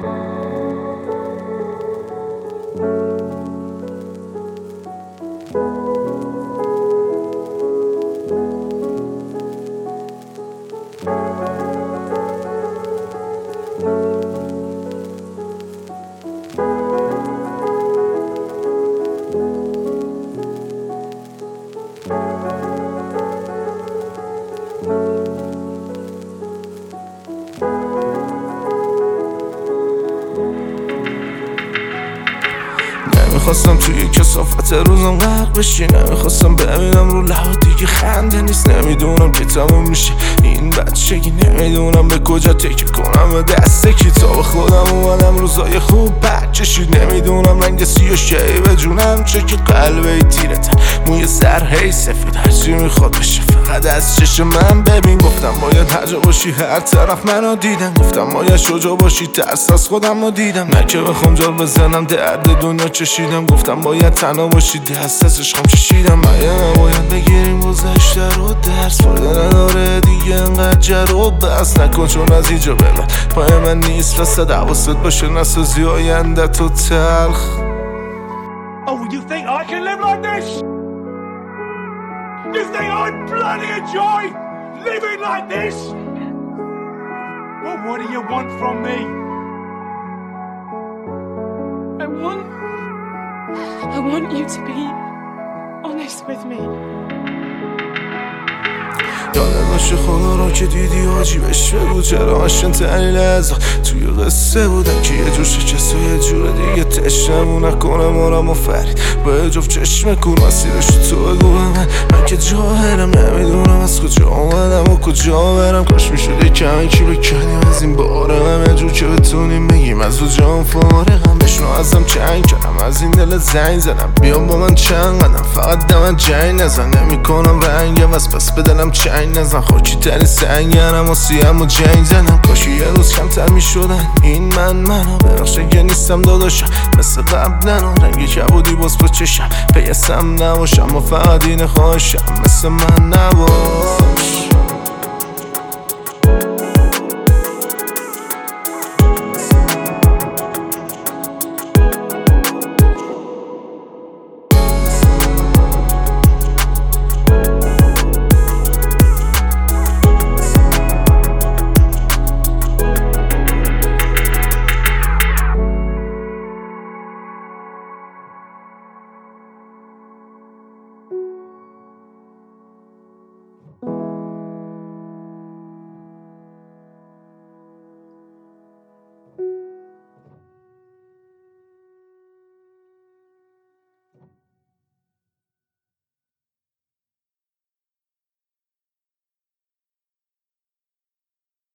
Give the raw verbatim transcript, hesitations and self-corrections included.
نمیخواستم توی کثافت روزم غرق بشی، نمیخواستم ببینم رو لحظه دیگه خنده نیست. نمیدونم که تموم میشه این بچگی، نمیدونم به کجا تکیه کنم، به دست کتاب خودم اومدم روزای خوب بد چشید. نمیدونم رنگ سیاه شی به جونم چه که قلبه تیرته، موی سر هی سفید هرچی میخواد بشه فقط از چشم من ببین. گفتم باید هرجا باشی هر طرف منو دیدن، گفتم باید شجاع باشی ترس از خودم رو دیدم، نه که بخوام جال بزنم درد دنیا چشیدم. گفتم باید تنها باشی دست از عشقم چشیدم، مگه نباید بگیریم گذشته رو درس، فایده نداره دیگه انقدر جر و بس نکن چون از اینجا به بعد پای من نیست وسط حواست باشه نسازی آینده تو تلخ. Oh, you think I can live like this? You think I'd bloody enjoy living like this? Well, what do you want from me? I want... I want you to be honest with me. یادم باشه خدا را که دیدی حاجی بهش بگو چرا عشق تنی لحظه توی قصه بودن که یه جور شکست و یه جور دیگه تشنمو نکنه مارم و فرید با یه جفت چشم کن مسیرشو تو بگو به من. من که جاهرم نمیدونم از کجا آمدم و کجا برم، کاش میشد یکم یکی بکنیم از این بارم یه جور که بتونیم بگیم از او جام فارغم. بشنو ازم چنگ کردم از این دل زنگ زدم بیام با من چند قدم فقط دمن جنگ نزن، نمی کنم رنگم از پس بدنم چنگ نزن، خاکی تری سنگرم و سیم و جنگ زدم. کاشی یه روز کمتر می شدن این من منو ببخشه که نیستم داداشم مثل قبل ننو، رنگی کبودی باز با چشم پیسم نباشم و فقط این خواهشم مثل من نباش.